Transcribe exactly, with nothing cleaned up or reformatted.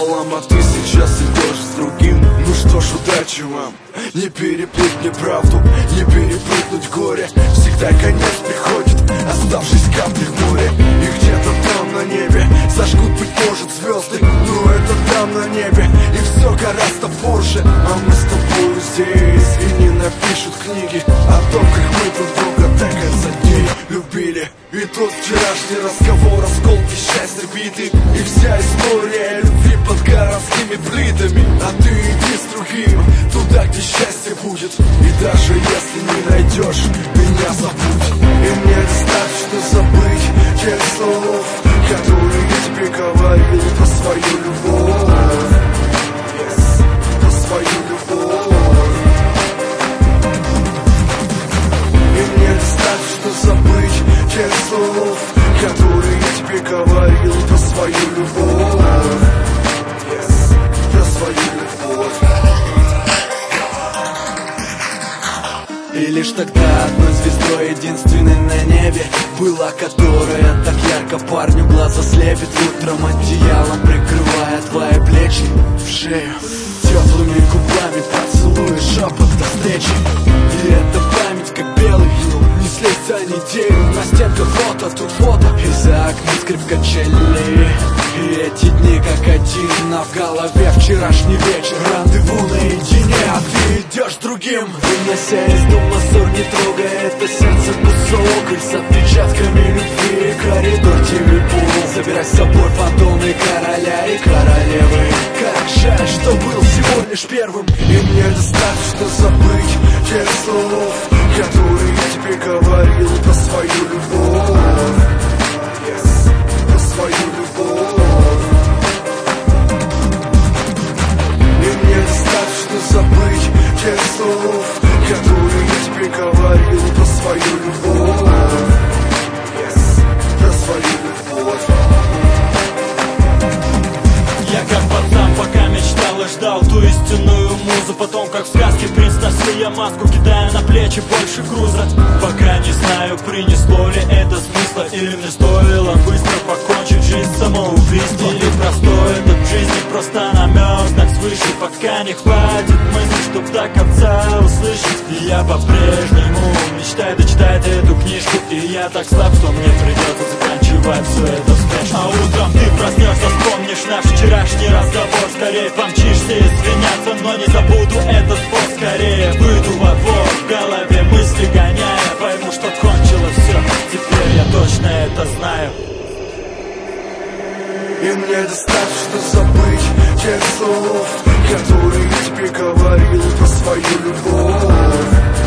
пополам, а ты сейчас идешь с другим. Ну что ж, удачи вам. Не переплыть мне правду, не перепрыгнуть горе. Всегда конец приходит, оставшись каплей в море. И где-то там на небе зажгут, быть может, звезды. Но это там на небе, и все гораздо позже. А мы с тобой здесь, и не напишут книги о том, как мы друг друга до конца дней любили. И тот вчерашний разговор, осколки счастья биты, и вся история любви под городскими плитами. А ты иди с другим, туда, где счастье будет. И даже если не найдешь, меня забудь. И мне достаточно забыть тех слов, которые я тебе говорил про свою любовь, yes, про свою любовь. И мне достаточно забыть тех слов, которые я тебе говорил про свою любовь, yes, про свою любовь. И лишь тогда одной звездой единственной на небе была, которая так ярко парню глаза слепит. Утром одеялом прикрывая твои плечи, в шею теплыми губами поцелуй, шепот до встречи. И эта память как белый винил, не слезть за неделю. На стенках фото, тут фото, и за окном скрип качелей. И эти дни как один, а в голове вчерашний вечер. Рандеву наедине, а ты идешь другим. Вынося из дома ссор, не трогая это сердце кусок. И с отпечатками любви коридор телепул. Забирай с собой фантомы короля и королевы. Как жаль, что был всего лишь первым. И мне достаточно забыть тех слов, которые я тебе говорил про свою любовь, yes, про свою любовь. И мне достаточно забыть тех слов, которые я тебе говорил про свою любовь, yes, про свою любовь. Я как пацан пока мечтал и ждал ту истинную музу. Потом как в сказке принц носил я маску, кидая на плечи больше груза. Пока не знаю, принесло ли это смысла, или мне стоило быстро покончить жизнь самоубийством. Или простой этот в жизни просто намек, знак свыше. Пока не хватит мысли, чтоб до конца услышать. И я по-прежнему мечтаю дочитать эту книжку. И я так слаб, что мне придется заканчивать все это вспять. А утром ты проснешься, вспомнишь наш вчерашний разговор. Скорее помчишься извиняться, но не забуду этот спор. Скорее выйду во двор, в голове мысли гоняя. Пойму, что кончилось все, теперь я точно это знаю. И мне достаточно забыть тех слов, которые я тебе говорил про свою любовь.